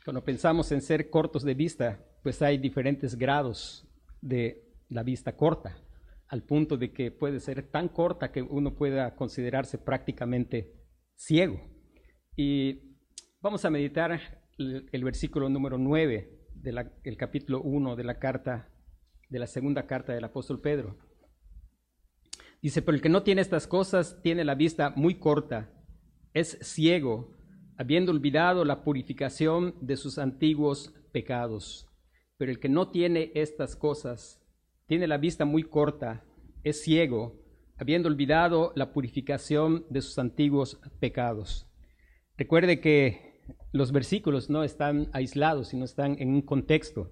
Cuando pensamos en ser cortos de vista, pues hay diferentes grados de la vista corta, al punto de que puede ser tan corta que uno pueda considerarse prácticamente ciego. Y vamos a meditar el versículo número 9 del capítulo 1 de la segunda carta del apóstol Pedro. Dice, pero el que no tiene estas cosas tiene la vista muy corta, es ciego, habiendo olvidado la purificación de sus antiguos pecados. Pero el que no tiene estas cosas tiene la vista muy corta, es ciego, habiendo olvidado la purificación de sus antiguos pecados. Recuerde que los versículos no están aislados, sino están en un contexto.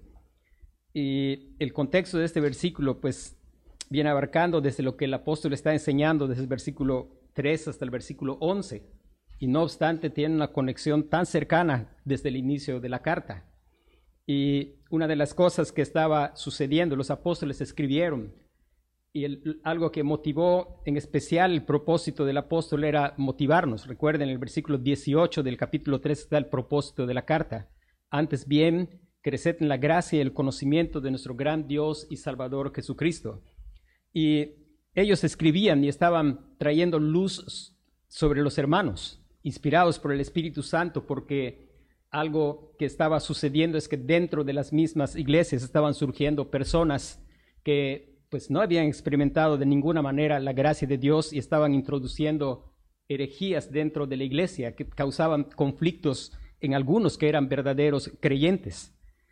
Y el contexto de este versículo, pues, viene abarcando desde lo que el apóstol está enseñando, desde el versículo 3 hasta el versículo 11. Y no obstante, tiene una conexión tan cercana desde el inicio de la carta. Y una de las cosas que estaba sucediendo, los apóstoles escribieron, y algo que motivó en especial el propósito del apóstol era motivarnos. Recuerden, en el versículo 18 del capítulo 3 está el propósito de la carta. Antes bien, creced en la gracia y el conocimiento de nuestro gran Dios y Salvador Jesucristo. Y ellos escribían y estaban trayendo luz sobre los hermanos, inspirados por el Espíritu Santo, porque algo que estaba sucediendo es que dentro de las mismas iglesias estaban surgiendo personas que pues no habían experimentado de ninguna manera la gracia de Dios y estaban introduciendo herejías dentro de la iglesia que causaban conflictos en algunos que eran verdaderos creyentes.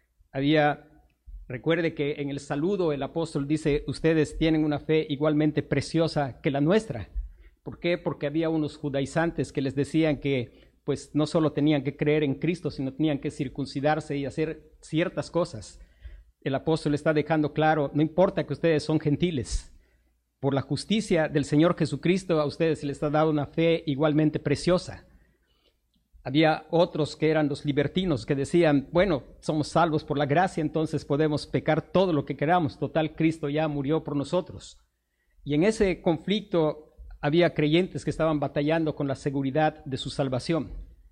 Recuerde que en el saludo el apóstol dice, ustedes tienen una fe igualmente preciosa que la nuestra. ¿Por qué? Porque había unos judaizantes que les decían que pues no solo tenían que creer en Cristo, sino tenían que circuncidarse y hacer ciertas cosas. El apóstol está dejando claro, no importa que ustedes son gentiles, por la justicia del Señor Jesucristo a ustedes se les ha dado una fe igualmente preciosa. Había otros que eran los libertinos que decían, bueno, somos salvos por la gracia, entonces podemos pecar todo lo que queramos, total, Cristo ya murió por nosotros. Y en ese conflicto había creyentes que estaban batallando con la seguridad de su salvación.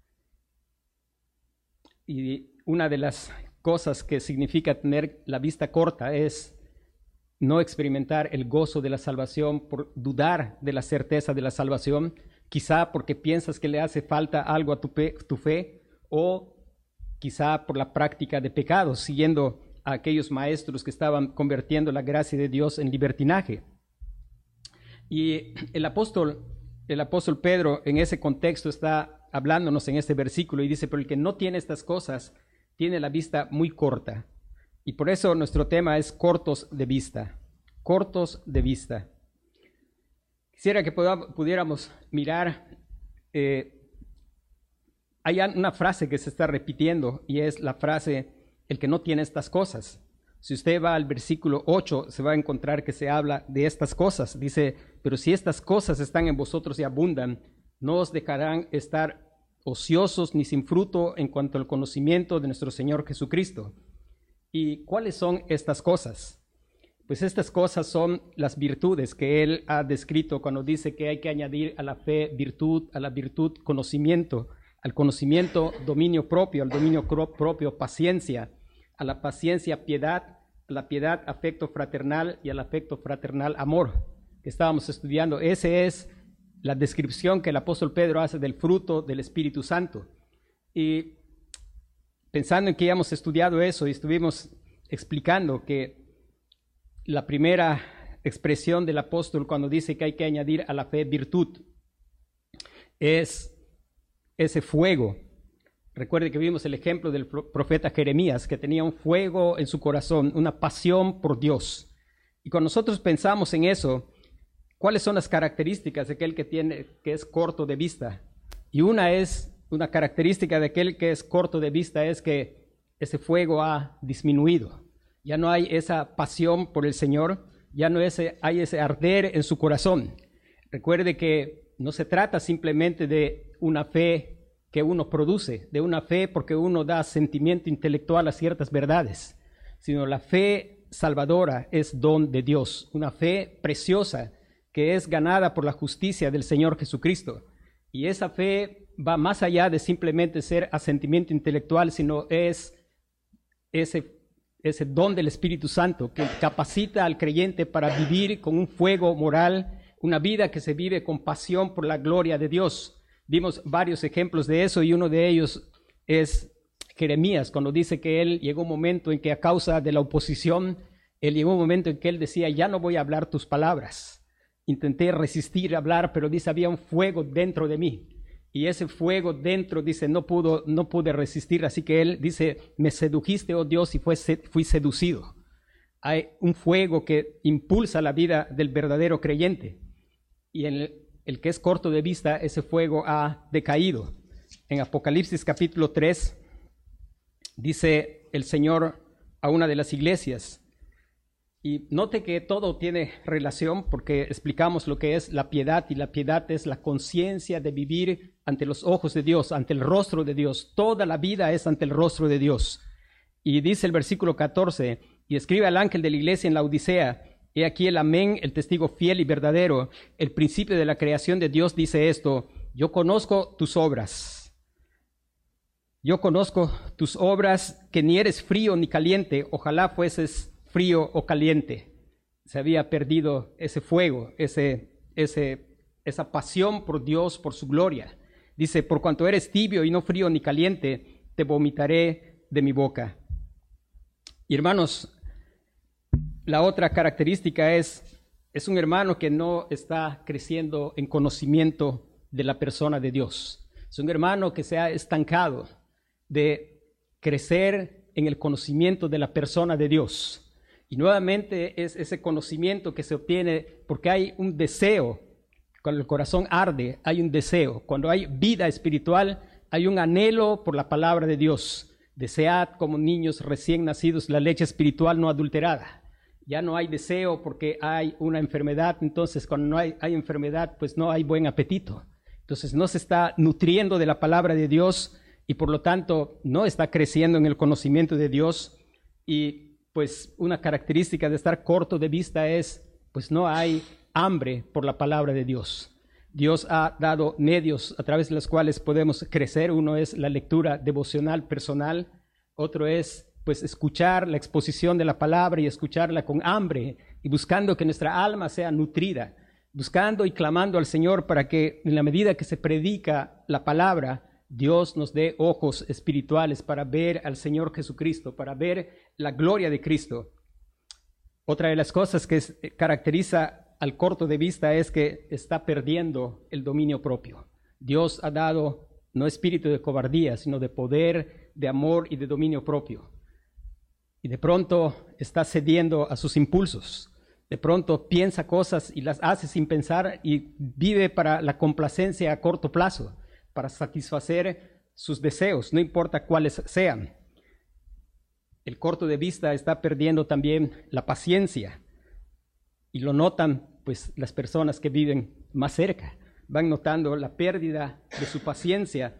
Y una de las cosas que significa tener la vista corta es no experimentar el gozo de la salvación por dudar de la certeza de la salvación, quizá porque piensas que le hace falta algo a tu fe, o quizá por la práctica de pecados, siguiendo a aquellos maestros que estaban convirtiendo la gracia de Dios en libertinaje. Y el apóstol Pedro en ese contexto está hablándonos en este versículo y dice, pero el que no tiene estas cosas tiene la vista muy corta. Y por eso nuestro tema es cortos de vista. Cortos de vista. Quisiera que pudiéramos mirar, hay una frase que se está repitiendo y es la frase, el que no tiene estas cosas. Si usted va al versículo 8, se va a encontrar que se habla de estas cosas. Dice, pero si estas cosas están en vosotros y abundan, no os dejarán estar ociosos ni sin fruto en cuanto al conocimiento de nuestro Señor Jesucristo. ¿Y cuáles son estas cosas? Pues estas cosas son las virtudes que Él ha descrito cuando dice que hay que añadir a la fe virtud, a la virtud conocimiento, al conocimiento dominio propio, al dominio propio paciencia, a la paciencia piedad, a la piedad afecto fraternal y al afecto fraternal amor, que estábamos estudiando. Esa es la descripción que el apóstol Pedro hace del fruto del Espíritu Santo. Y pensando en que ya hemos estudiado eso y estuvimos explicando que la primera expresión del apóstol cuando dice que hay que añadir a la fe virtud es ese fuego. Recuerde que vimos el ejemplo del profeta Jeremías, que tenía un fuego en su corazón, una pasión por Dios. Y cuando nosotros pensamos en eso, ¿cuáles son las características de aquel que es corto de vista? Y una característica de aquel que es corto de vista es que ese fuego ha disminuido. Ya no hay esa pasión por el Señor, ya no hay ese arder en su corazón. Recuerde que no se trata simplemente de una fe que uno produce, de una fe porque uno da sentimiento intelectual a ciertas verdades, sino la fe salvadora es don de Dios, una fe preciosa que es ganada por la justicia del Señor Jesucristo. Y esa fe va más allá de simplemente ser asentimiento intelectual, sino es ese don del Espíritu Santo que capacita al creyente para vivir con un fuego moral, una vida que se vive con pasión por la gloria de Dios. Vimos varios ejemplos de eso y uno de ellos es Jeremías, cuando dice que él llegó un momento en que a causa de la oposición, él llegó un momento en que él decía, ya no voy a hablar tus palabras. Intenté resistir a hablar, pero dice, había un fuego dentro de mí. Y ese fuego dentro, dice, no pude resistir. Así que él dice, me sedujiste, oh Dios, y fui seducido. Hay un fuego que impulsa la vida del verdadero creyente. Y en el que es corto de vista, ese fuego ha decaído. En Apocalipsis capítulo 3, dice el Señor a una de las iglesias, y note que todo tiene relación porque explicamos lo que es la piedad, y la piedad es la conciencia de vivir ante los ojos de Dios, ante el rostro de Dios. Toda la vida es ante el rostro de Dios. Y dice el versículo 14, y escribe al ángel de la iglesia en la Odisea, he aquí el amén, el testigo fiel y verdadero, el principio de la creación de Dios dice esto, yo conozco tus obras. Yo conozco tus obras, que ni eres frío ni caliente, ojalá fueses frío o caliente. Se había perdido ese fuego, esa pasión por Dios, por su gloria. Dice, por cuanto eres tibio y no frío ni caliente, te vomitaré de mi boca. Y hermanos, la otra característica es un hermano que no está creciendo en conocimiento de la persona de Dios. Es un hermano que se ha estancado de crecer en el conocimiento de la persona de Dios. Y nuevamente es ese conocimiento que se obtiene porque hay un deseo. Cuando el corazón arde, hay un deseo. Cuando hay vida espiritual, hay un anhelo por la palabra de Dios. Desead como niños recién nacidos la leche espiritual no adulterada. Ya no hay deseo porque hay una enfermedad. Entonces, cuando no hay enfermedad, pues no hay buen apetito. Entonces, no se está nutriendo de la palabra de Dios y por lo tanto no está creciendo en el conocimiento de Dios. Y pues una característica de estar corto de vista es, pues no hay hambre por la palabra de Dios. Dios ha dado medios a través de los cuales podemos crecer. Uno es la lectura devocional personal. Otro es, pues, escuchar la exposición de la palabra y escucharla con hambre y buscando que nuestra alma sea nutrida, buscando y clamando al Señor para que en la medida que se predica la palabra, Dios nos dé ojos espirituales para ver al Señor Jesucristo, para ver la gloria de Cristo. Otra de las cosas que caracteriza al corto de vista es que está perdiendo el dominio propio. Dios ha dado no espíritu de cobardía, sino de poder, de amor y de dominio propio. Y de pronto está cediendo a sus impulsos. De pronto piensa cosas y las hace sin pensar y vive para la complacencia a corto plazo, para satisfacer sus deseos, no importa cuáles sean. El corto de vista está perdiendo también la paciencia y lo notan pues las personas que viven más cerca, van notando la pérdida de su paciencia.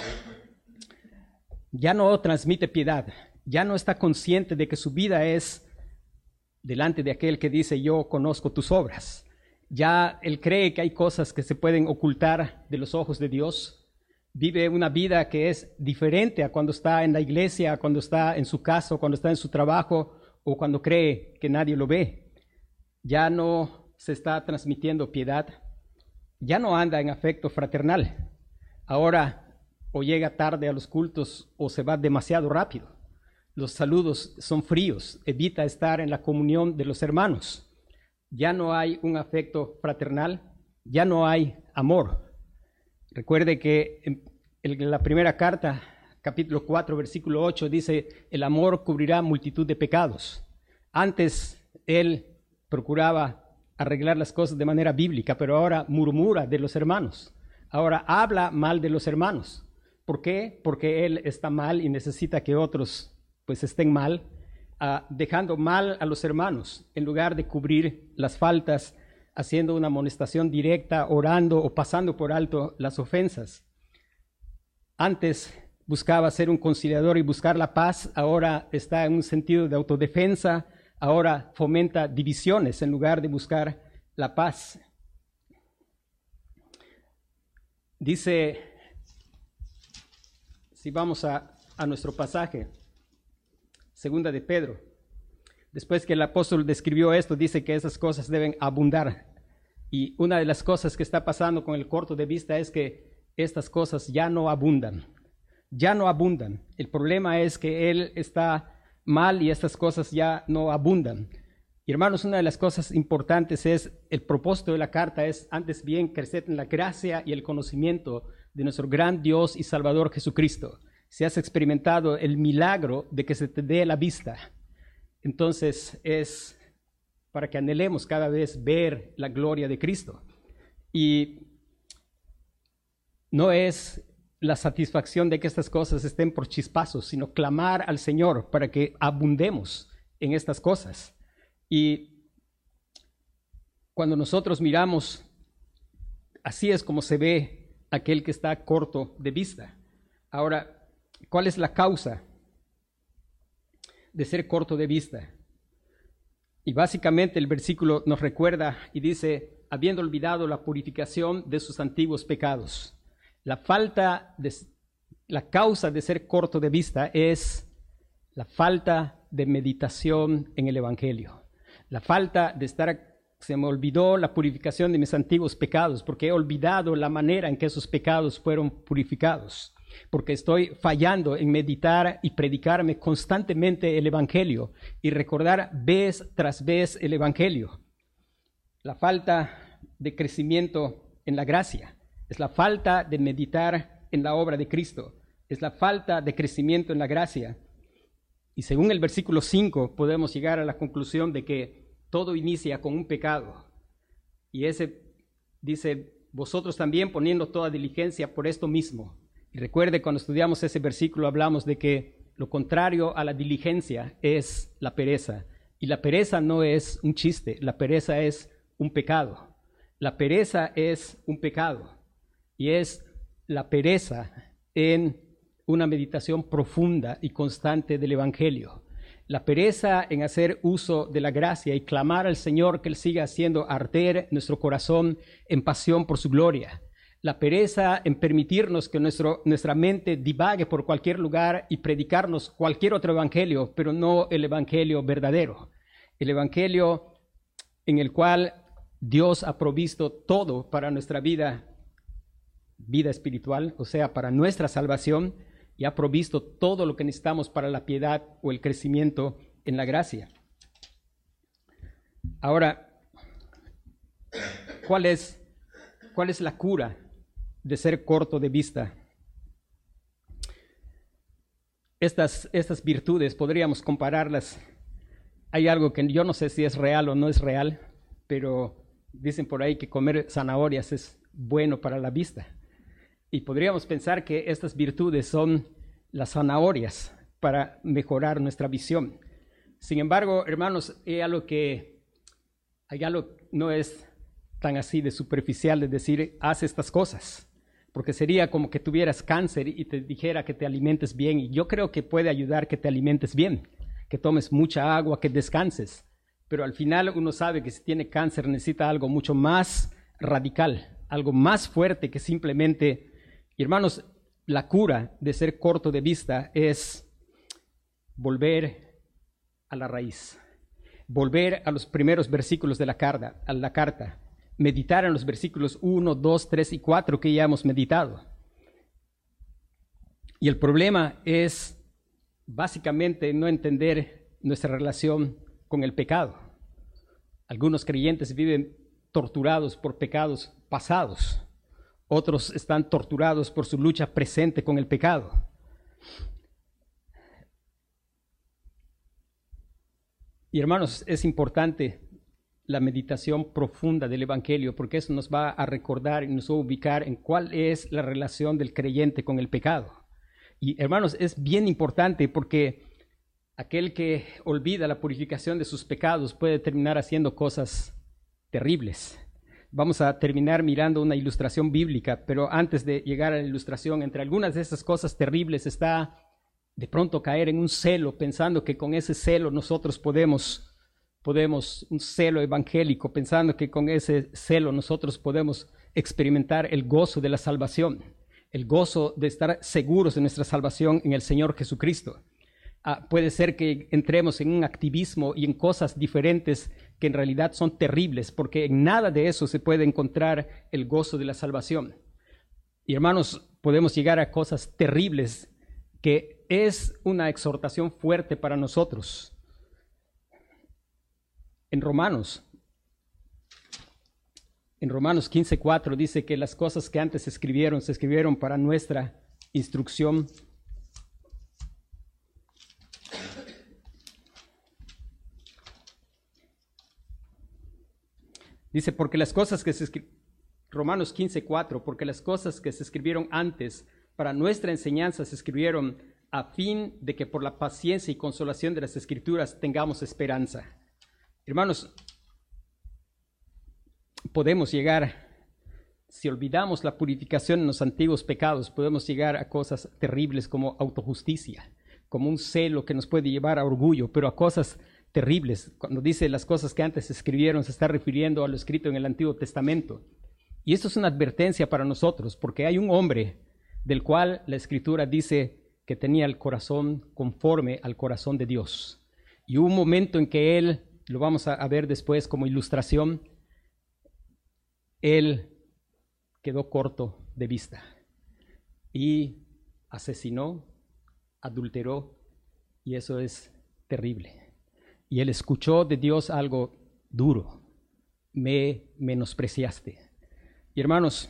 Ya no transmite piedad, ya no está consciente de que su vida es delante de aquel que dice yo conozco tus obras. Ya él cree que hay cosas que se pueden ocultar de los ojos de Dios. Vive una vida que es diferente a cuando está en la iglesia, a cuando está en su casa, cuando está en su trabajo o cuando cree que nadie lo ve. Ya no se está transmitiendo piedad, ya no anda en afecto fraternal. Ahora o llega tarde a los cultos o se va demasiado rápido. Los saludos son fríos, evita estar en la comunión de los hermanos. Ya no hay un afecto fraternal, ya no hay amor. Recuerde que en la primera carta, capítulo 4, versículo 8, dice, el amor cubrirá multitud de pecados. Antes él procuraba arreglar las cosas de manera bíblica, pero ahora murmura de los hermanos. Ahora habla mal de los hermanos. ¿Por qué? Porque él está mal y necesita que otros pues estén mal, dejando mal a los hermanos en lugar de cubrir las faltas, haciendo una amonestación directa, orando o pasando por alto las ofensas. Antes buscaba ser un conciliador y buscar la paz, ahora está en un sentido de autodefensa, ahora fomenta divisiones en lugar de buscar la paz. Dice Si vamos a nuestro pasaje, segunda de Pedro, después que el apóstol describió esto, dice que esas cosas deben abundar. Y una de las cosas que está pasando con el corto de vista es que estas cosas ya no abundan. Ya no abundan. El problema es que él está mal y estas cosas ya no abundan. Y hermanos, una de las cosas importantes es, el propósito de la carta es, antes bien, crecer en la gracia y el conocimiento de nuestro gran Dios y Salvador Jesucristo. Si has experimentado el milagro de que se te dé la vista, entonces es para que anhelemos cada vez ver la gloria de Cristo. Y no es la satisfacción de que estas cosas estén por chispazos, sino clamar al Señor para que abundemos en estas cosas. Y cuando nosotros miramos, así es como se ve aquel que está corto de vista. Ahora, ¿cuál es la causa de ser corto de vista? Y básicamente el versículo nos recuerda y dice, habiendo olvidado la purificación de sus antiguos pecados. La causa de ser corto de vista es la falta de meditación en el Evangelio. La falta de se me olvidó la purificación de mis antiguos pecados, porque he olvidado la manera en que esos pecados fueron purificados, porque estoy fallando en meditar y predicarme constantemente el Evangelio y recordar vez tras vez el Evangelio. La falta de crecimiento en la gracia es la falta de meditar en la obra de Cristo, es la falta de crecimiento en la gracia. Y según el versículo 5 podemos llegar a la conclusión de que todo inicia con un pecado. Y ese dice, vosotros también poniendo toda diligencia por esto mismo. Y recuerde, cuando estudiamos ese versículo hablamos de que lo contrario a la diligencia es la pereza. Y la pereza no es un chiste, la pereza es un pecado. La pereza es un pecado. Y es la pereza en una meditación profunda y constante del Evangelio. La pereza en hacer uso de la gracia y clamar al Señor que Él siga haciendo arder nuestro corazón en pasión por su gloria. La pereza en permitirnos que nuestra mente divague por cualquier lugar y predicarnos cualquier otro evangelio, pero no el evangelio verdadero. El evangelio en el cual Dios ha provisto todo para nuestra vida espiritual, o sea, para nuestra salvación, y ha provisto todo lo que necesitamos para la piedad o el crecimiento en la gracia. Ahora, ¿cuál es la cura de ser corto de vista? Estas virtudes podríamos compararlas. Hay algo que yo no sé si es real o no es real, pero dicen por ahí que comer zanahorias es bueno para la vista. Y podríamos pensar que estas virtudes son las zanahorias para mejorar nuestra visión. Sin embargo, hermanos, hay algo no es tan así de superficial de decir, haz estas cosas, porque sería como que tuvieras cáncer y te dijera que te alimentes bien. Y yo creo que puede ayudar que te alimentes bien, que tomes mucha agua, que descanses. Pero al final uno sabe que si tiene cáncer necesita algo mucho más radical, algo más fuerte que simplemente... Y hermanos, la cura de ser corto de vista es volver a la raíz, volver a los primeros versículos de la carta, meditar en los versículos 1, 2, 3 y 4 que ya hemos meditado. Y el problema es básicamente no entender nuestra relación con el pecado. Algunos creyentes viven torturados por pecados pasados. Otros están torturados por su lucha presente con el pecado. Y hermanos, es importante la meditación profunda del Evangelio, porque eso nos va a recordar y nos va a ubicar en cuál es la relación del creyente con el pecado. Y hermanos, es bien importante porque aquel que olvida la purificación de sus pecados puede terminar haciendo cosas terribles. Vamos a terminar mirando una ilustración bíblica, pero antes de llegar a la ilustración, entre algunas de esas cosas terribles está de pronto caer en un celo, pensando que con ese celo nosotros podemos, un celo evangélico, pensando que con ese celo nosotros podemos experimentar el gozo de la salvación. el gozo de estar seguros de nuestra salvación en el Señor Jesucristo. Puede ser que entremos en un activismo y en cosas diferentes que en realidad son terribles, porque en nada de eso se puede encontrar el gozo de la salvación. Y hermanos, podemos llegar a cosas terribles que es una exhortación fuerte para nosotros. En Romanos 15:4 dice que las cosas que antes se escribieron para nuestra instrucción. Dice, Romanos 15:4, porque las cosas que se escribieron antes para nuestra enseñanza se escribieron a fin de que por la paciencia y consolación de las Escrituras tengamos esperanza. Hermanos, podemos llegar, si olvidamos la purificación en los antiguos pecados, podemos llegar a cosas terribles como autojusticia, como un celo que nos puede llevar a orgullo, pero a cosas terribles. Cuando dice las cosas que antes se escribieron, se está refiriendo a lo escrito en el Antiguo Testamento. Y esto es una advertencia para nosotros, porque hay un hombre del cual la Escritura dice que tenía el corazón conforme al corazón de Dios. Y hubo un momento en que él, lo vamos a ver después como ilustración, él quedó corto de vista y asesinó, adulteró, y eso es terrible. Y él escuchó de Dios algo duro: me menospreciaste. Y hermanos,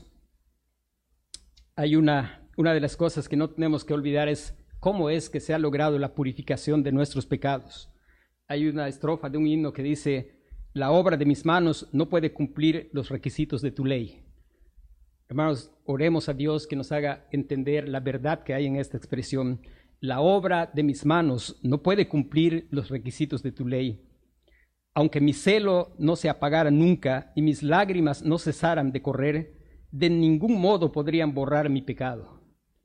hay una de las cosas que no tenemos que olvidar es cómo es que se ha logrado la purificación de nuestros pecados. Hay una estrofa de un himno que dice: la obra de mis manos no puede cumplir los requisitos de tu ley. Hermanos, oremos a Dios que nos haga entender la verdad que hay en esta expresión. La obra de mis manos no puede cumplir los requisitos de tu ley. Aunque mi celo no se apagara nunca y mis lágrimas no cesaran de correr, de ningún modo podrían borrar mi pecado.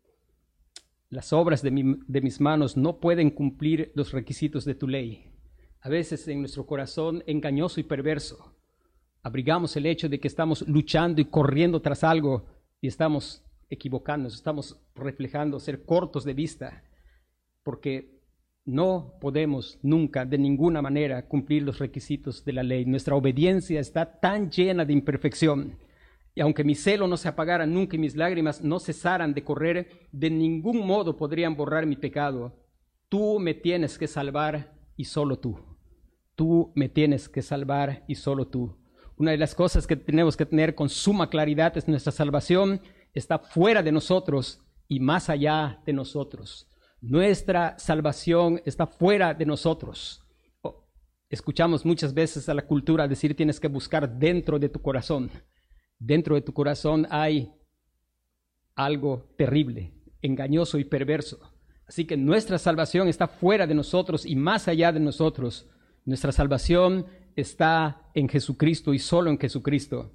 Las obras de mis manos no pueden cumplir los requisitos de tu ley. A veces en nuestro corazón engañoso y perverso abrigamos el hecho de que estamos luchando y corriendo tras algo y estamos equivocándonos, estamos reflejando ser cortos de vista, porque no podemos nunca de ninguna manera cumplir los requisitos de la ley. Nuestra obediencia está tan llena de imperfección. Y aunque mi celo no se apagara nunca y mis lágrimas no cesaran de correr, de ningún modo podrían borrar mi pecado. Tú me tienes que salvar y solo tú. Tú me tienes que salvar y solo tú. Una de las cosas que tenemos que tener con suma claridad es nuestra salvación está fuera de nosotros y más allá de nosotros. Nuestra salvación está fuera de nosotros. Escuchamos muchas veces a la cultura decir: tienes que buscar dentro de tu corazón. Dentro de tu corazón hay algo terrible, engañoso y perverso. Así que nuestra salvación está fuera de nosotros y más allá de nosotros. Nuestra salvación está en Jesucristo y solo en Jesucristo.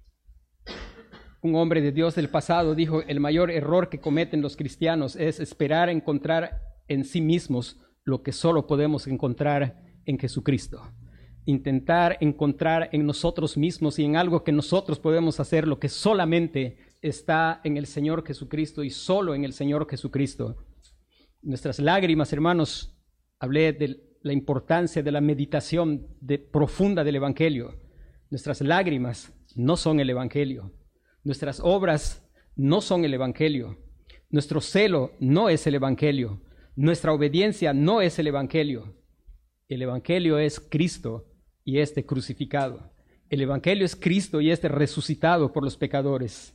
Un hombre de Dios del pasado dijo: el mayor error que cometen los cristianos es esperar encontrar en sí mismos lo que solo podemos encontrar en Jesucristo. Intentar encontrar en nosotros mismos y en algo que nosotros podemos hacer lo que solamente está en el Señor Jesucristo y solo en el Señor Jesucristo. Nuestras lágrimas, hermanos, hablé de la importancia de la meditación profunda del Evangelio. Nuestras lágrimas no son el Evangelio. Nuestras obras no son el Evangelio. Nuestro celo no es el Evangelio. Nuestra obediencia no es el Evangelio. El Evangelio es Cristo y este crucificado. El Evangelio es Cristo y este resucitado por los pecadores.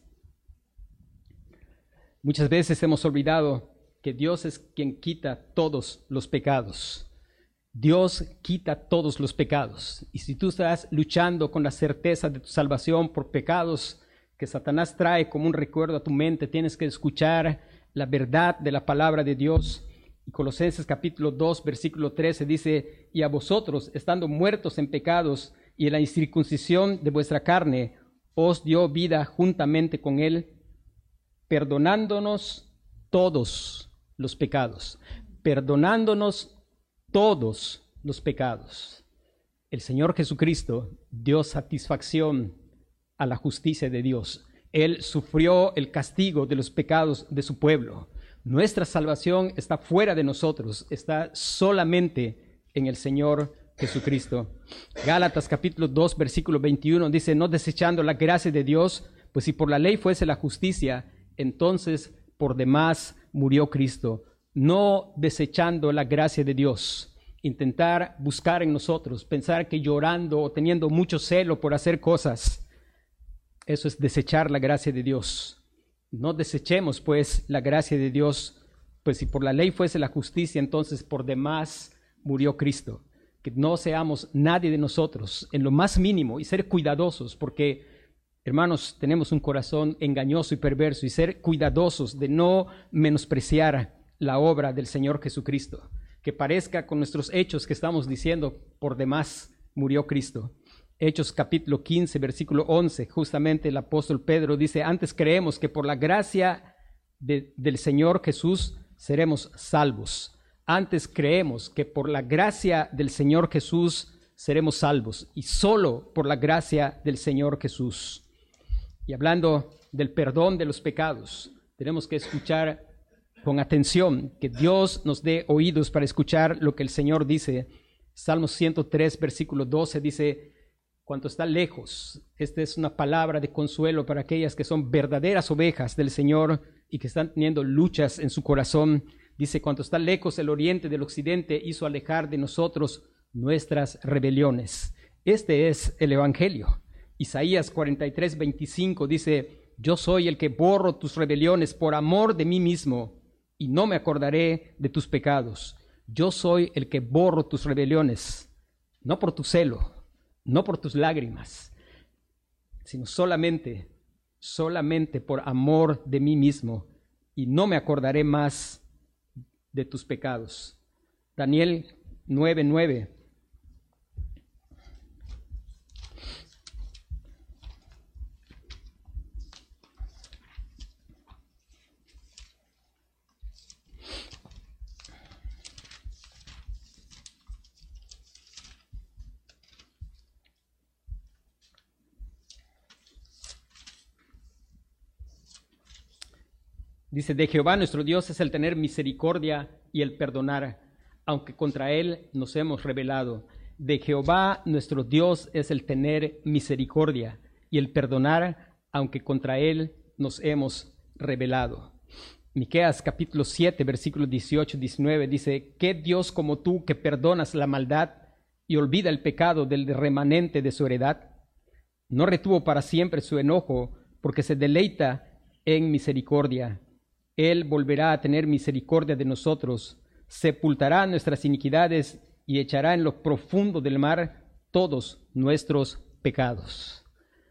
Muchas veces hemos olvidado que Dios es quien quita todos los pecados. Dios quita todos los pecados. Y si tú estás luchando con la certeza de tu salvación por pecados que Satanás trae como un recuerdo a tu mente, tienes que escuchar la verdad de la palabra de Dios. Y Colosenses capítulo 2, versículo 13 dice: y a vosotros, estando muertos en pecados y en la incircuncisión de vuestra carne, os dio vida juntamente con él, perdonándonos todos los pecados. Perdonándonos todos los pecados. El Señor Jesucristo dio satisfacción a la justicia de Dios. Él sufrió el castigo de los pecados de su pueblo. Nuestra salvación está fuera de nosotros, está solamente en el Señor Jesucristo. Gálatas capítulo 2, versículo 21 dice, no desechando la gracia de Dios, pues si por la ley fuese la justicia, entonces por demás murió Cristo. No desechando la gracia de Dios. Intentar buscar en nosotros, pensar que llorando o teniendo mucho celo por hacer cosas, eso es desechar la gracia de Dios. No desechemos pues la gracia de Dios, pues si por la ley fuese la justicia, entonces por demás murió Cristo. Que no seamos nadie de nosotros en lo más mínimo y ser cuidadosos, porque hermanos, tenemos un corazón engañoso y perverso, y ser cuidadosos de no menospreciar la obra del Señor Jesucristo. Que parezca con nuestros hechos que estamos diciendo, por demás murió Cristo. Hechos capítulo 15, versículo 11, justamente el apóstol Pedro dice, antes creemos que por la gracia del Señor Jesús seremos salvos. Antes creemos que por la gracia del Señor Jesús seremos salvos, y solo por la gracia del Señor Jesús. Y hablando del perdón de los pecados, tenemos que escuchar con atención, que Dios nos dé oídos para escuchar lo que el Señor dice. Salmos 103, versículo 12 dice, cuanto está lejos, esta es una palabra de consuelo para aquellas que son verdaderas ovejas del Señor y que están teniendo luchas en su corazón. Dice, cuanto está lejos el oriente del occidente, hizo alejar de nosotros nuestras rebeliones. Este es el Evangelio. Isaías 43, 25 dice, yo soy el que borro tus rebeliones por amor de mí mismo, y no me acordaré de tus pecados. Yo soy el que borro tus rebeliones, no por tu celo, no por tus lágrimas, sino solamente por amor de mí mismo, y no me acordaré más de tus pecados. Daniel 9:9. Dice, de Jehová nuestro Dios es el tener misericordia y el perdonar, aunque contra él nos hemos rebelado. De Jehová nuestro Dios es el tener misericordia y el perdonar, aunque contra él nos hemos rebelado. Miqueas capítulo 7, versículos 18-19 dice, ¿qué Dios como tú que perdonas la maldad y olvida el pecado del remanente de su heredad? No retuvo para siempre su enojo, porque se deleita en misericordia. Él volverá a tener misericordia de nosotros, sepultará nuestras iniquidades y echará en lo profundo del mar todos nuestros pecados.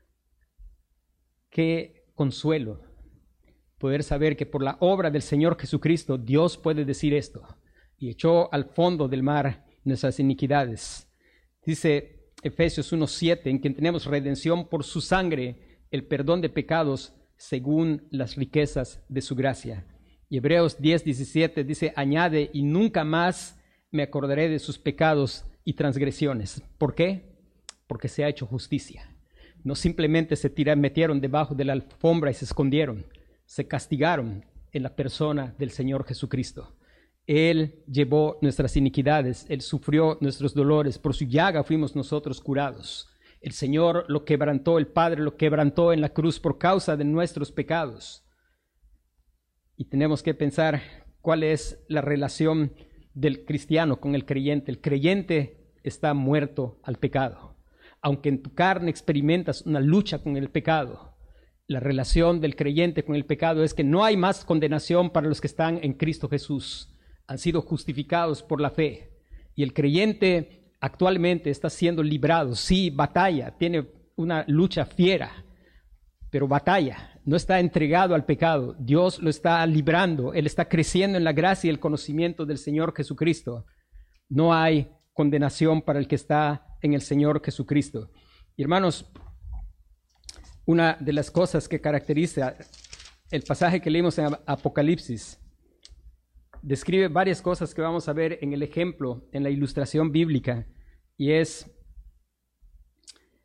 Qué consuelo poder saber que por la obra del Señor Jesucristo Dios puede decir esto, y echó al fondo del mar nuestras iniquidades. Dice Efesios 1:7, en quien tenemos redención por su sangre, el perdón de pecados según las riquezas de su gracia. Y Hebreos 10:17 dice, añade, y nunca más me acordaré de sus pecados y transgresiones. ¿Por qué? Porque se ha hecho justicia. No simplemente se metieron debajo de la alfombra y se escondieron, se castigaron en la persona del Señor Jesucristo. Él llevó nuestras iniquidades, Él sufrió nuestros dolores, por su llaga fuimos nosotros curados. El Señor lo quebrantó, el Padre lo quebrantó en la cruz por causa de nuestros pecados. Y tenemos que pensar cuál es la relación del cristiano con el creyente. El creyente está muerto al pecado. Aunque en tu carne experimentas una lucha con el pecado, la relación del creyente con el pecado es que no hay más condenación para los que están en Cristo Jesús. Han sido justificados por la fe. Y el creyente actualmente está siendo librado, sí, batalla, tiene una lucha fiera, pero batalla, no está entregado al pecado. Dios lo está librando, Él está creciendo en la gracia y el conocimiento del Señor Jesucristo. No hay condenación para el que está en el Señor Jesucristo. Y hermanos, una de las cosas que caracteriza el pasaje que leímos en Apocalipsis, describe varias cosas que vamos a ver en el ejemplo, en la ilustración bíblica, y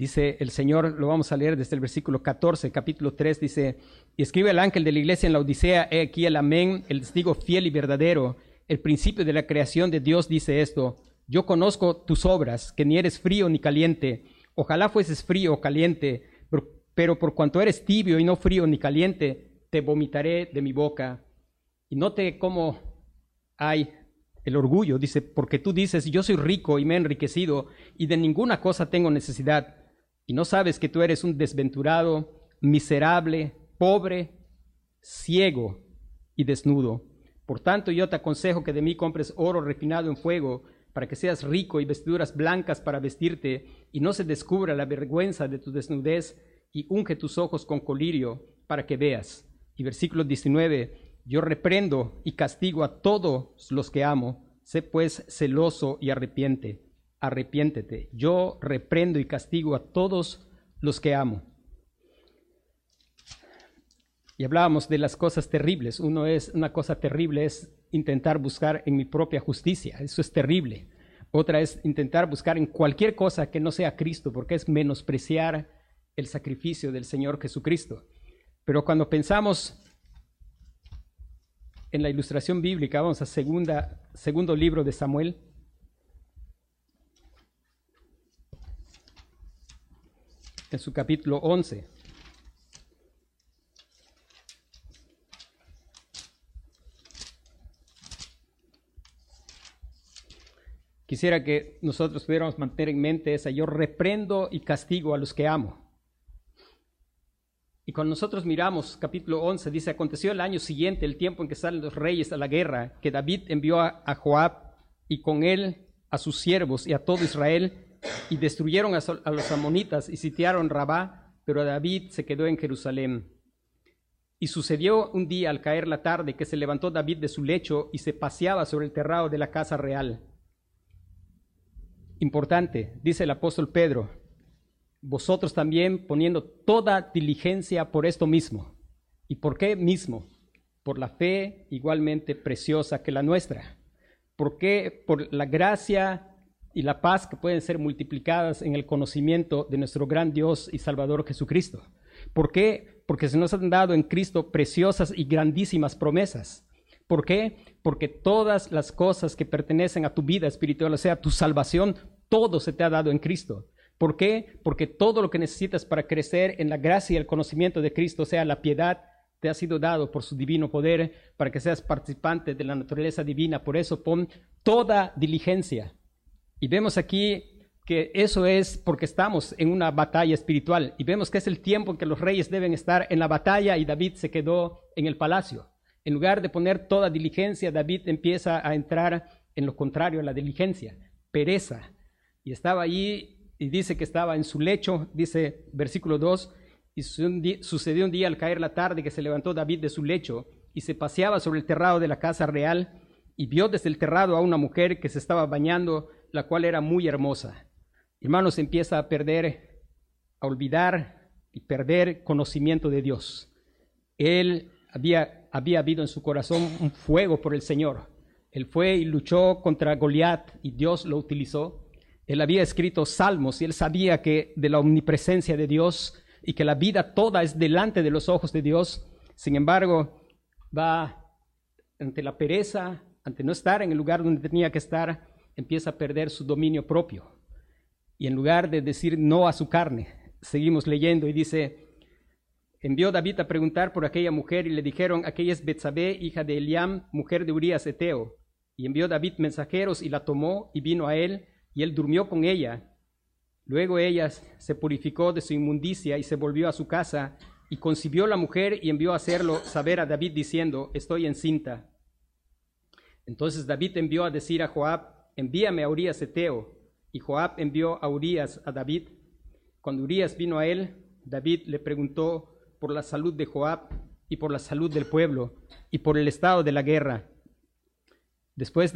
Dice el Señor, lo vamos a leer desde el versículo 14, capítulo 3, dice: y escribe al ángel de la iglesia en la Odisea, he aquí el amén, el testigo fiel y verdadero, el principio de la creación de Dios dice esto: yo conozco tus obras, que ni eres frío ni caliente. Ojalá fueses frío o caliente, pero por cuanto eres tibio y no frío ni caliente, te vomitaré de mi boca. Y note cómo hay el orgullo. Dice: porque tú dices, yo soy rico y me he enriquecido, y de ninguna cosa tengo necesidad. Y no sabes que tú eres un desventurado, miserable, pobre, ciego y desnudo. Por tanto, yo te aconsejo que de mí compres oro refinado en fuego, para que seas rico, y vestiduras blancas para vestirte, y no se descubra la vergüenza de tu desnudez, y unge tus ojos con colirio, para que veas. Y versículo 19, yo reprendo y castigo a todos los que amo. Sé pues celoso y arrepiéntete. Yo reprendo y castigo a todos los que amo. Y hablábamos de las cosas terribles. Una cosa terrible es intentar buscar en mi propia justicia. Eso es terrible. Otra es intentar buscar en cualquier cosa que no sea Cristo, porque es menospreciar el sacrificio del Señor Jesucristo. Pero cuando pensamos en la ilustración bíblica, vamos a segundo libro de Samuel. En su capítulo 11. Quisiera que nosotros pudiéramos mantener en mente esa: yo reprendo y castigo a los que amo. Y cuando nosotros miramos capítulo 11, dice: aconteció el año siguiente, el tiempo en que salen los reyes a la guerra, que David envió a Joab y con él a sus siervos y a todo Israel, y destruyeron a los amonitas y sitiaron Rabá, pero David se quedó en Jerusalén. Y sucedió un día al caer la tarde que se levantó David de su lecho y se paseaba sobre el terrado de la casa real. Importante, dice el apóstol Pedro: vosotros también poniendo toda diligencia por esto mismo. ¿Y por qué mismo? Por la fe igualmente preciosa que la nuestra. ¿Por qué? Por la gracia y la paz que pueden ser multiplicadas en el conocimiento de nuestro gran Dios y Salvador Jesucristo. ¿Por qué? Porque se nos han dado en Cristo preciosas y grandísimas promesas. ¿Por qué? Porque todas las cosas que pertenecen a tu vida espiritual, o sea, tu salvación, todo se te ha dado en Cristo. ¿Por qué? Porque todo lo que necesitas para crecer en la gracia y el conocimiento de Cristo, o sea, la piedad, te ha sido dado por su divino poder, para que seas participante de la naturaleza divina. Por eso pon toda diligencia. Y vemos aquí que eso es porque estamos en una batalla espiritual, y vemos que es el tiempo en que los reyes deben estar en la batalla, y David se quedó en el palacio. En lugar de poner toda diligencia, David empieza a entrar en lo contrario a la diligencia: pereza. Y estaba allí, y dice que estaba en su lecho, dice versículo 2, y sucedió un día al caer la tarde que se levantó David de su lecho y se paseaba sobre el terrado de la casa real, y vio desde el terrado a una mujer que se estaba bañando, la cual era muy hermosa. Hermanos, empieza a olvidar y perder conocimiento de Dios. Él había habido en su corazón un fuego por el Señor. Él fue y luchó contra Goliat y Dios lo utilizó. Él había escrito salmos y él sabía que de la omnipresencia de Dios y que la vida toda es delante de los ojos de Dios. Sin embargo, va ante la pereza, ante no estar en el lugar donde tenía que estar, empieza a perder su dominio propio. Y en lugar de decir no a su carne, seguimos leyendo y dice: envió David a preguntar por aquella mujer, y le dijeron: aquella es Betsabé, hija de Eliam, mujer de Urías Eteo. Y envió David mensajeros y la tomó y vino a él, y él durmió con ella. Luego ella se purificó de su inmundicia y se volvió a su casa, y concibió la mujer y envió a hacerlo saber a David diciendo: estoy encinta. Entonces David envió a decir a Joab: envíame a Urías Eteo. Y Joab envió a Urías a David. Cuando Urías vino a él, David le preguntó por la salud de Joab y por la salud del pueblo y por el estado de la guerra. Después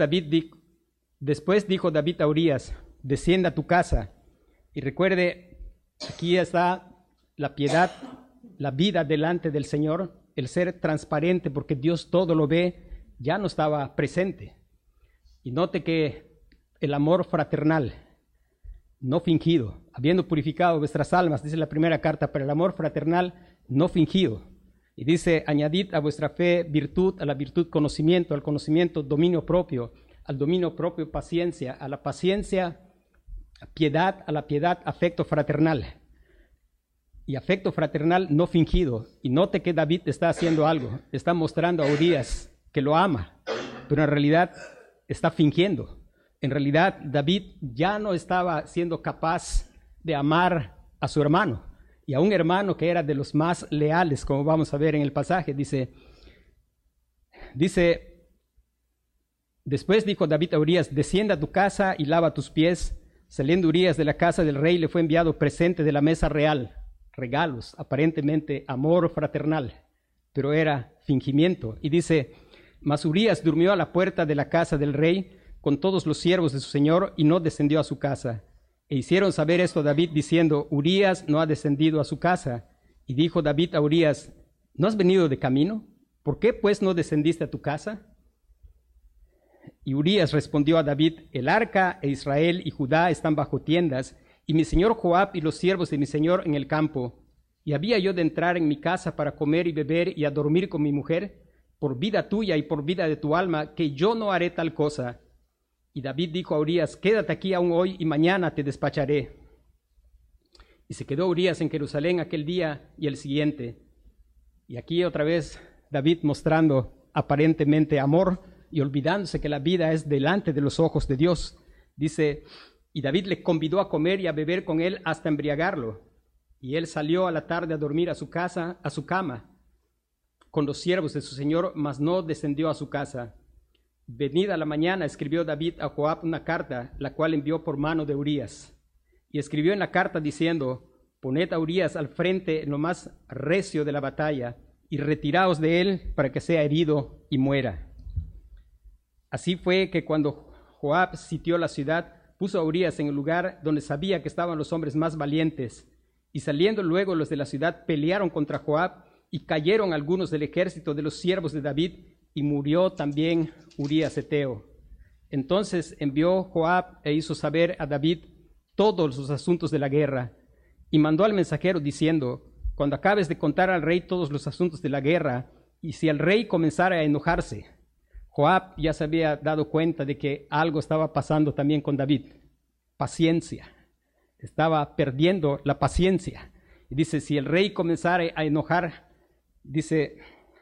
dijo David a Urías: descienda a tu casa. Y recuerde, aquí está la piedad, la vida delante del Señor, el ser transparente porque Dios todo lo ve, ya no estaba presente. Y note que el amor fraternal, no fingido, habiendo purificado vuestras almas, dice la primera carta, para el amor fraternal no fingido. Y dice, añadid a vuestra fe virtud, a la virtud conocimiento, al conocimiento dominio propio, al dominio propio paciencia, a la paciencia piedad, a la piedad afecto fraternal. Y afecto fraternal no fingido. Y note que David está haciendo algo, está mostrando a Urías que lo ama, pero en realidad está fingiendo. En realidad David ya no estaba siendo capaz de amar a su hermano, y a un hermano que era de los más leales, como vamos a ver en el pasaje. Dice, después dijo David a Urías, descienda a tu casa y lava tus pies. Saliendo Urías de la casa del rey, le fue enviado presente de la mesa real, regalos, aparentemente amor fraternal, pero era fingimiento. Y dice, mas Urías durmió a la puerta de la casa del rey con todos los siervos de su señor y no descendió a su casa. E hicieron saber esto a David diciendo, Urías no ha descendido a su casa. Y dijo David a Urías, ¿no has venido de camino? ¿Por qué pues no descendiste a tu casa? Y Urías respondió a David, el arca e Israel y Judá están bajo tiendas, y mi señor Joab y los siervos de mi señor en el campo. ¿Y había yo de entrar en mi casa para comer y beber y a dormir con mi mujer? Por vida tuya y por vida de tu alma, que yo no haré tal cosa. Y David dijo a Urías, quédate aquí aún hoy y mañana te despacharé. Y se quedó Urías en Jerusalén aquel día y el siguiente. Y aquí otra vez David mostrando aparentemente amor y olvidándose que la vida es delante de los ojos de Dios. Dice, y David le convidó a comer y a beber con él hasta embriagarlo. Y él salió a la tarde a dormir a su casa, a su cama, con los siervos de su señor, mas no descendió a su casa. Venida la mañana, escribió David a Joab una carta, la cual envió por mano de Urías. Y escribió en la carta diciendo, poned a Urías al frente en lo más recio de la batalla, y retiraos de él para que sea herido y muera. Así fue que cuando Joab sitió la ciudad, puso a Urías en el lugar donde sabía que estaban los hombres más valientes. Y saliendo luego los de la ciudad, pelearon contra Joab, y cayeron algunos del ejército de los siervos de David, y murió también Urías heteo. Entonces envió Joab e hizo saber a David todos los asuntos de la guerra, y mandó al mensajero diciendo, cuando acabes de contar al rey todos los asuntos de la guerra, y si el rey comenzara a enojarse. Joab ya se había dado cuenta de que algo estaba pasando también con David. Paciencia. Estaba perdiendo la paciencia. Y dice, si el rey comenzara a enojar, dice,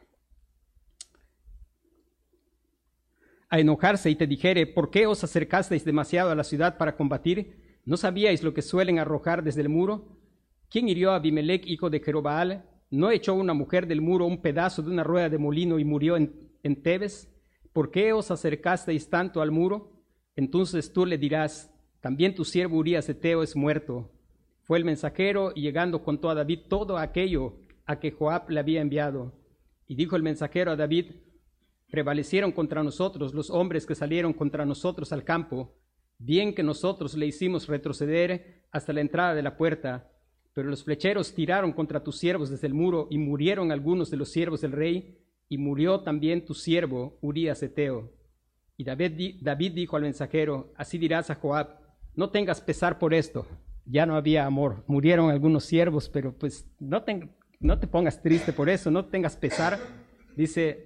a enojarse y te dijere, ¿por qué os acercasteis demasiado a la ciudad para combatir? ¿No sabíais lo que suelen arrojar desde el muro? ¿Quién hirió a Abimelech, hijo de Jerobaal? ¿No echó una mujer del muro un pedazo de una rueda de molino y murió en Tebes? ¿Por qué os acercasteis tanto al muro? Entonces tú le dirás, también tu siervo Urías heteo es muerto. Fue el mensajero y llegando contó a David todo aquello a que Joab le había enviado. Y dijo el mensajero a David, prevalecieron contra nosotros los hombres que salieron contra nosotros al campo, bien que nosotros le hicimos retroceder hasta la entrada de la puerta, pero los flecheros tiraron contra tus siervos desde el muro y murieron algunos de los siervos del rey, y murió también tu siervo Urías heteo. Y David dijo al mensajero, así dirás a Joab, no tengas pesar por esto. Ya no había amor, murieron algunos siervos, pero pues no te pongas triste por eso, no tengas pesar. Dice,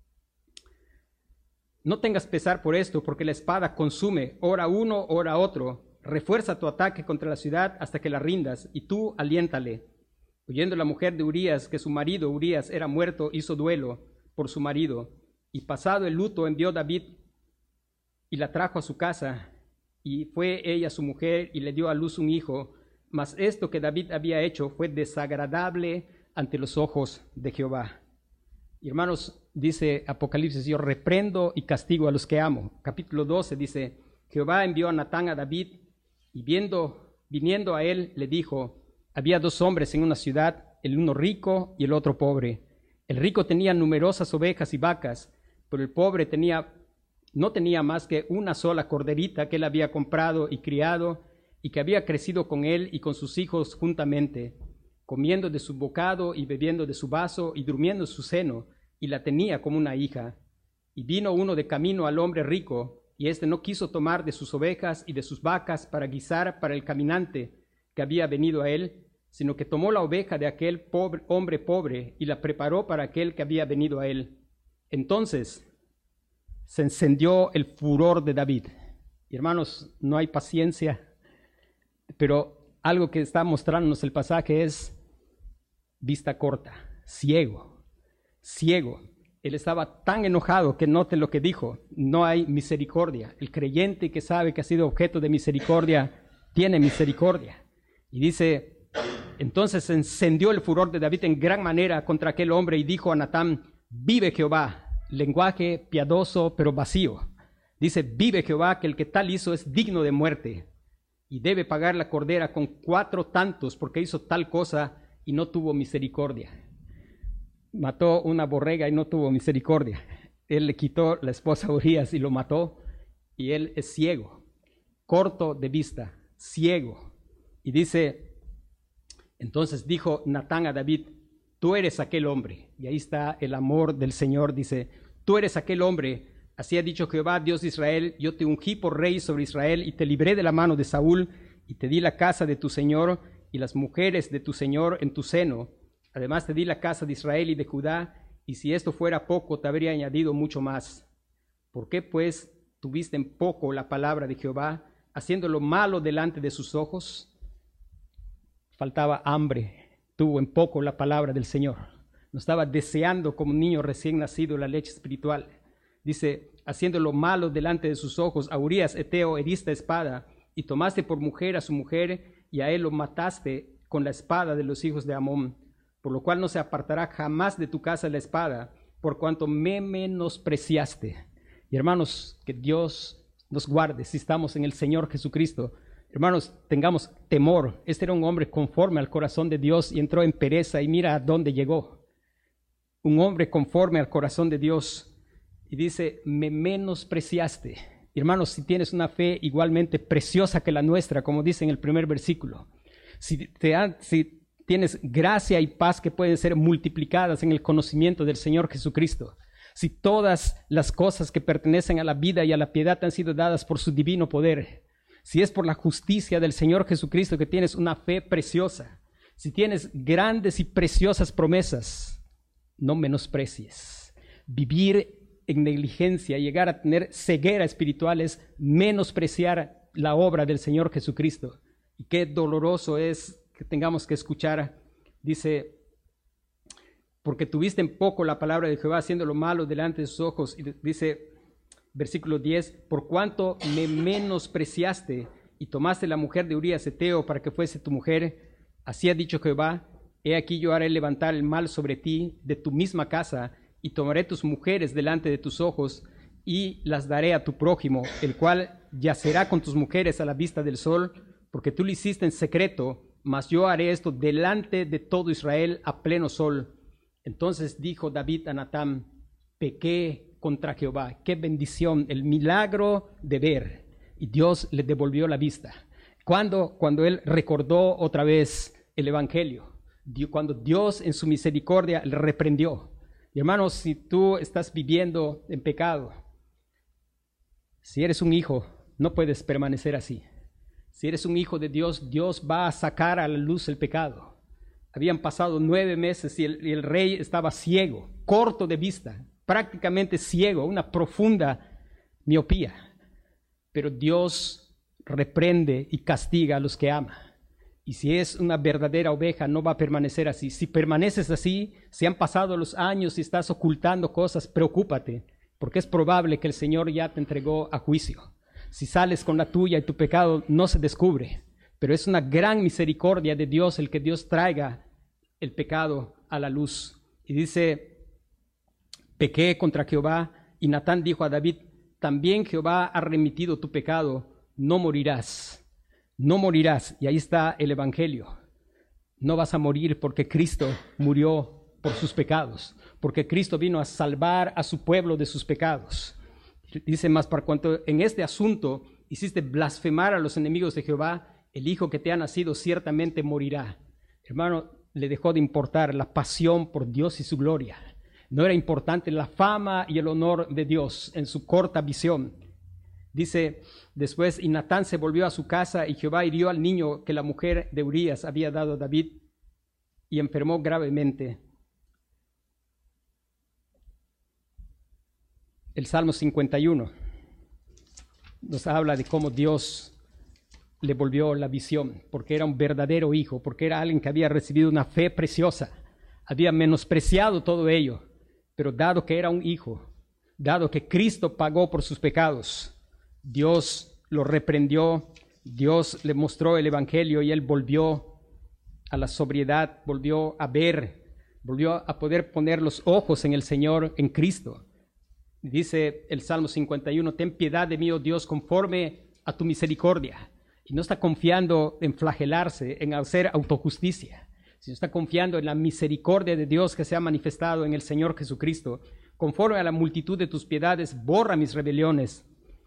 no tengas pesar por esto, porque la espada consume, ora uno, ora otro. Refuerza tu ataque contra la ciudad hasta que la rindas, y tú aliéntale. Oyendo la mujer de Urías que su marido Urías era muerto, hizo duelo por su marido. Y pasado el luto envió David y la trajo a su casa. Y fue ella su mujer y le dio a luz un hijo. Mas esto que David había hecho fue desagradable ante los ojos de Jehová. Y hermanos, dice Apocalipsis, yo reprendo y castigo a los que amo. Capítulo 12 dice, Jehová envió a Natán a David y viniendo a él le dijo, había dos hombres en una ciudad, el uno rico y el otro pobre. El rico tenía numerosas ovejas y vacas, pero el pobre no tenía más que una sola corderita que él había comprado y criado y que había crecido con él y con sus hijos juntamente, comiendo de su bocado y bebiendo de su vaso y durmiendo en su seno, y la tenía como una hija. Y vino uno de camino al hombre rico, y éste no quiso tomar de sus ovejas y de sus vacas para guisar para el caminante, que había venido a él, sino que tomó la oveja de aquel hombre pobre y la preparó para aquel que había venido a él. Entonces se encendió el furor de David. Y hermanos, no hay paciencia, pero algo que está mostrándonos el pasaje es vista corta, ciego. Él estaba tan enojado que noten lo que dijo: no hay misericordia. El creyente que sabe que ha sido objeto de misericordia, tiene misericordia. Y dice, entonces se encendió el furor de David en gran manera contra aquel hombre y dijo a Natán: vive Jehová. Lenguaje piadoso pero vacío. Dice: vive Jehová, que el que tal hizo es digno de muerte y debe pagar la cordera con 4 tantos porque hizo tal cosa y no tuvo misericordia. Mató una borrega y no tuvo misericordia. Él le quitó la esposa a Urías y lo mató, y él es ciego, corto de vista, ciego. Y dice, entonces dijo Natán a David: tú eres aquel hombre. Y ahí está el amor del Señor. Dice: tú eres aquel hombre. Así ha dicho Jehová, Dios de Israel: yo te ungí por rey sobre Israel y te libré de la mano de Saúl y te di la casa de tu Señor y las mujeres de tu Señor en tu seno. Además te di la casa de Israel y de Judá, y si esto fuera poco, te habría añadido mucho más. ¿Por qué pues tuviste en poco la palabra de Jehová, haciendo lo malo delante de sus ojos? Faltaba hambre, tuvo en poco la palabra del Señor. No estaba deseando como un niño recién nacido la leche espiritual. Dice, haciendo lo malo delante de sus ojos, a Urías Eteo heriste a espada, y tomaste por mujer a su mujer, y a él lo mataste con la espada de los hijos de Amón. Por lo cual no se apartará jamás de tu casa la espada, por cuanto me menospreciaste. Y hermanos, que Dios nos guarde si estamos en el Señor Jesucristo. Hermanos, tengamos temor. Este era un hombre conforme al corazón de Dios y entró en pereza, y mira a dónde llegó. Un hombre conforme al corazón de Dios. Y dice, me menospreciaste. Y hermanos, si tienes una fe igualmente preciosa que la nuestra, como dice en el primer versículo, si tienes gracia y paz que pueden ser multiplicadas en el conocimiento del Señor Jesucristo, si todas las cosas que pertenecen a la vida y a la piedad han sido dadas por su divino poder, si es por la justicia del Señor Jesucristo que tienes una fe preciosa, si tienes grandes y preciosas promesas, no menosprecies. Vivir en negligencia, llegar a tener ceguera espiritual es menospreciar la obra del Señor Jesucristo. Y qué doloroso es que tengamos que escuchar. Dice, porque tuviste en poco la palabra de Jehová, haciendo lo malo delante de sus ojos. Y dice, versículo 10, por cuanto me menospreciaste y tomaste la mujer de Urías Eteo para que fuese tu mujer, así ha dicho Jehová, he aquí yo haré levantar el mal sobre ti de tu misma casa, y tomaré tus mujeres delante de tus ojos, y las daré a tu prójimo, el cual yacerá con tus mujeres a la vista del sol, porque tú lo hiciste en secreto, mas yo haré esto delante de todo Israel a pleno sol. Entonces dijo David a Natán, pequé contra Jehová. Qué bendición, el milagro de ver. Y Dios le devolvió la vista. Cuando él recordó otra vez el evangelio, cuando Dios en su misericordia le reprendió. Y hermanos, si tú estás viviendo en pecado, si eres un hijo, no puedes permanecer así. Si eres un hijo de Dios, Dios va a sacar a la luz el pecado. Habían pasado 9 meses y el rey estaba ciego, corto de vista, prácticamente ciego, una profunda miopía. Pero Dios reprende y castiga a los que ama. Y si es una verdadera oveja, no va a permanecer así. Si permaneces así, si han pasado los años y estás ocultando cosas, preocúpate, porque es probable que el Señor ya te entregó a juicio. Si sales con la tuya y tu pecado no se descubre, pero es una gran misericordia de Dios el que Dios traiga el pecado a la luz. Y dice, pequé contra Jehová, y Natán dijo a David, también Jehová ha remitido tu pecado, no morirás. No morirás. Y ahí está el evangelio. No vas a morir porque Cristo murió por sus pecados, porque Cristo vino a salvar a su pueblo de sus pecados. Dice más, por cuanto en este asunto hiciste blasfemar a los enemigos de Jehová, el hijo que te ha nacido ciertamente morirá. Hermano, le dejó de importar la pasión por Dios y su gloria. No era importante la fama y el honor de Dios en su corta visión. Dice después, y Natán se volvió a su casa y Jehová hirió al niño que la mujer de Urías había dado a David y enfermó gravemente. El Salmo 51 nos habla de cómo Dios le volvió la visión, porque era un verdadero hijo, porque era alguien que había recibido una fe preciosa, había menospreciado todo ello, pero dado que era un hijo, dado que Cristo pagó por sus pecados, Dios lo reprendió, Dios le mostró el evangelio y él volvió a la sobriedad, volvió a ver, volvió a poder poner los ojos en el Señor, en Cristo. Dice el Salmo 51, ten piedad de mí, oh Dios, conforme a tu misericordia. Y no está confiando en flagelarse, en hacer autojusticia, sino está confiando en la misericordia de Dios que se ha manifestado en el Señor Jesucristo. Conforme a la multitud de tus piedades, borra mis rebeliones.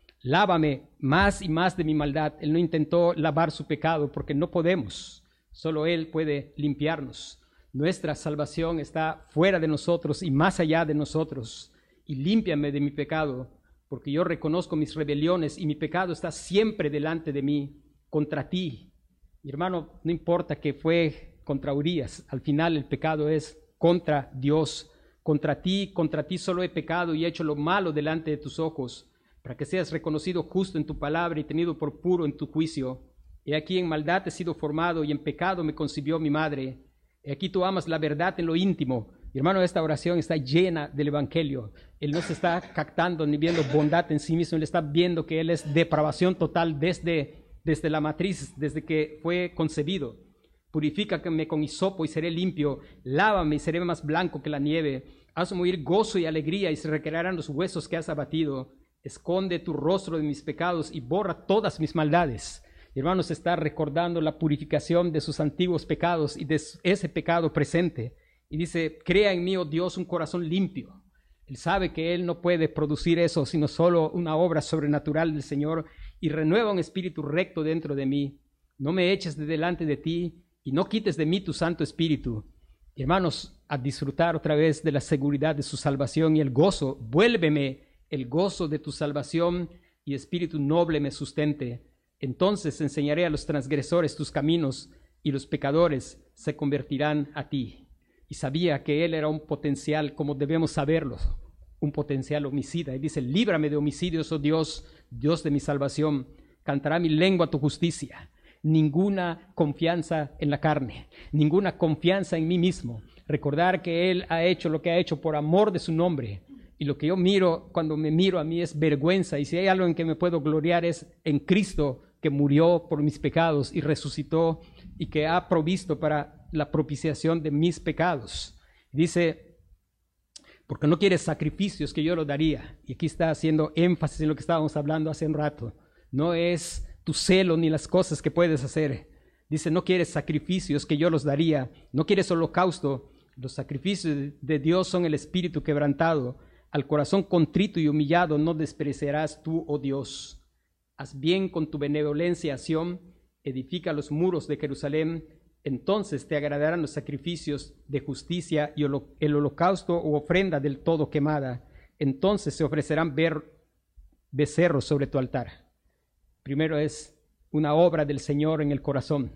Lávame más y más de mi maldad. Él no intentó lavar su pecado porque no podemos. Solo Él puede limpiarnos. Nuestra salvación está fuera de nosotros y más allá de nosotros. Y límpiame de mi pecado, porque yo reconozco mis rebeliones y mi pecado está siempre delante de mí. Contra ti, mi hermano, no importa que fue contra Urías, al final el pecado es contra Dios. Contra ti solo he pecado y he hecho lo malo delante de tus ojos, para que seas reconocido justo en tu palabra y tenido por puro en tu juicio. He aquí en maldad he sido formado y en pecado me concibió mi madre. He aquí tú amas la verdad en lo íntimo. Mi hermano, esta oración está llena del evangelio. Él no se está captando ni viendo bondad en sí mismo, él está viendo que él es depravación total desde la matriz, desde que fue concebido. Purifícame con hisopo y seré limpio, lávame y seré más blanco que la nieve. Hazme oír gozo y alegría y se recrearán los huesos que has abatido. Esconde tu rostro de mis pecados y borra todas mis maldades. Hermanos, está recordando la purificación de sus antiguos pecados y de ese pecado presente. Y dice, crea en mí, oh Dios, un corazón limpio. Él sabe que él no puede producir eso, sino solo una obra sobrenatural del Señor. Y renueva un espíritu recto dentro de mí. No me eches de delante de ti y no quites de mí tu Santo Espíritu. Hermanos, a disfrutar otra vez de la seguridad de su salvación y el gozo. Vuélveme el gozo de tu salvación y espíritu noble me sustente. Entonces enseñaré a los transgresores tus caminos y los pecadores se convertirán a ti. Y sabía que él era un potencial, como debemos saberlo, un potencial homicida. Y dice, líbrame de homicidios, oh Dios, Dios de mi salvación. Cantará mi lengua tu justicia. Ninguna confianza en la carne, ninguna confianza en mí mismo. Recordar que Él ha hecho lo que ha hecho por amor de su nombre. Y lo que yo miro, cuando me miro a mí, es vergüenza. Y si hay algo en que me puedo gloriar es en Cristo, que murió por mis pecados y resucitó y que ha provisto para la propiciación de mis pecados. Dice, porque no quieres sacrificios que yo lo daría. Y aquí está haciendo énfasis en lo que estábamos hablando hace un rato. No es tu celo ni las cosas que puedes hacer. Dice, no quieres sacrificios que yo los daría. No quieres holocausto. Los sacrificios de Dios son el espíritu quebrantado. Al corazón contrito y humillado no despreciarás tú, oh Dios. Haz bien con tu benevolencia a Sión. Edifica los muros de Jerusalén. Entonces te agradarán los sacrificios de justicia y el holocausto o ofrenda del todo quemada. Entonces se ofrecerán becerros sobre tu altar. Primero es una obra del Señor en el corazón.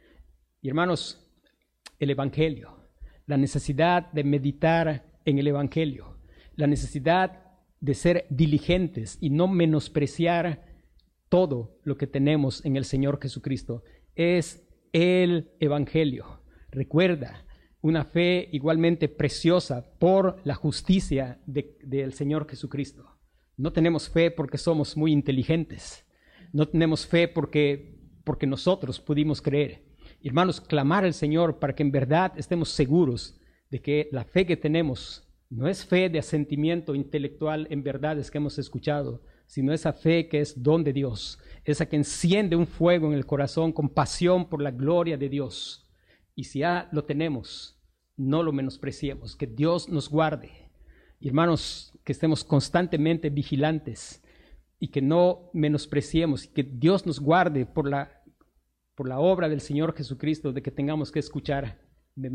Y hermanos, el evangelio, la necesidad de meditar en el evangelio, la necesidad de ser diligentes y no menospreciar todo lo que tenemos en el Señor Jesucristo. Es el evangelio. Recuerda, una fe igualmente preciosa por la justicia del Señor Jesucristo. No tenemos fe porque somos muy inteligentes. No tenemos fe porque nosotros pudimos creer. Hermanos, clamar al Señor para que en verdad estemos seguros de que la fe que tenemos no es fe de asentimiento intelectual en verdades que hemos escuchado, sino esa fe que es don de Dios, esa que enciende un fuego en el corazón con pasión por la gloria de Dios. Y si ya lo tenemos, no lo menospreciemos, que Dios nos guarde. Y hermanos, que estemos constantemente vigilantes y que no menospreciemos, y que Dios nos guarde por la obra del Señor Jesucristo, de que tengamos que escuchar, me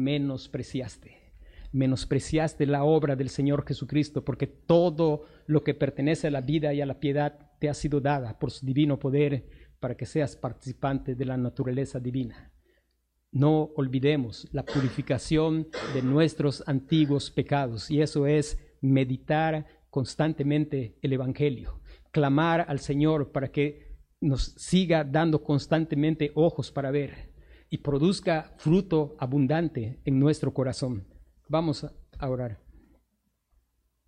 menospreciaste la obra del Señor Jesucristo, porque todo lo que pertenece a la vida y a la piedad te ha sido dada por su divino poder para que seas participante de la naturaleza divina. No olvidemos la purificación de nuestros antiguos pecados, y eso es meditar constantemente el Evangelio, clamar al Señor para que nos siga dando constantemente ojos para ver y produzca fruto abundante en nuestro corazón. Vamos a orar.